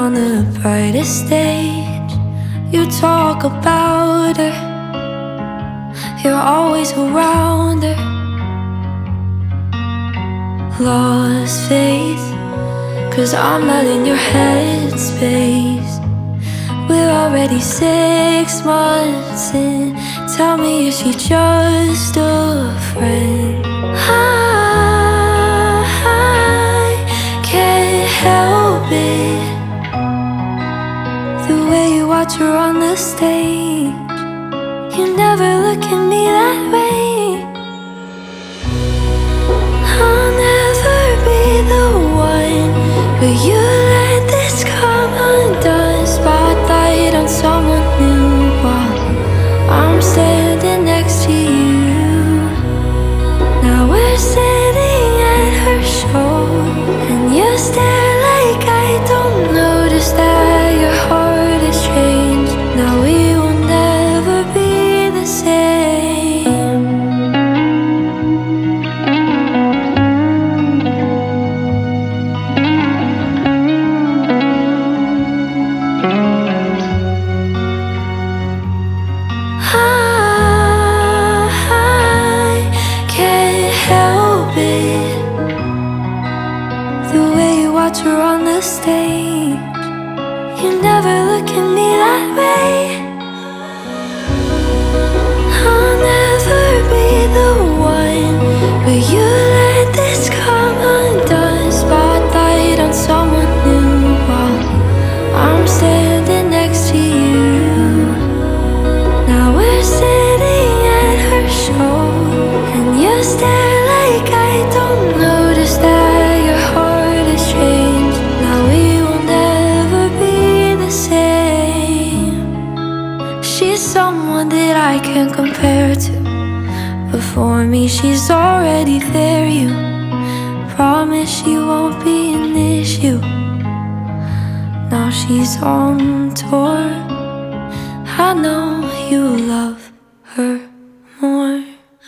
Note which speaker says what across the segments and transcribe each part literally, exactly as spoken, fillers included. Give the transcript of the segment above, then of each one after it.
Speaker 1: on the brightest stage. You talk about her, you're always around her. Lost faith, cause I'm not in your headspace. We're already six months in. Tell me, is she just a friend? I, I can't help it, the way you watch her on the stage. You never look at me that way. I'll never be the one, but you let this come undone. Spotlight on someone new while I'm standing next to you. Now we're sitting at her show, and you stare like I don't notice that your heart has changed. Now we will never be the same. I can't help it, the way you watch her on the stage. You never look at me that way. I'll never be the one, but you let this come undone. Spotlight on someone new while I'm standing next to you. Now we're sitting at her show, and you stare like I don't notice that your heart has changed. Now we will never be the same. She's someone that I can't compare to. Before me, she's already there. You promise she won't be an issue. Now she's on tour. I know you love her more.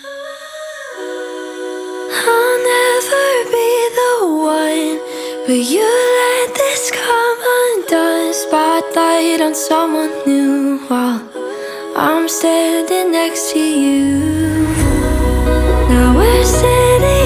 Speaker 1: I'll never be the one, but you let this come undone. Spotlight on someone new while I'm standing next to you. Now we're sitting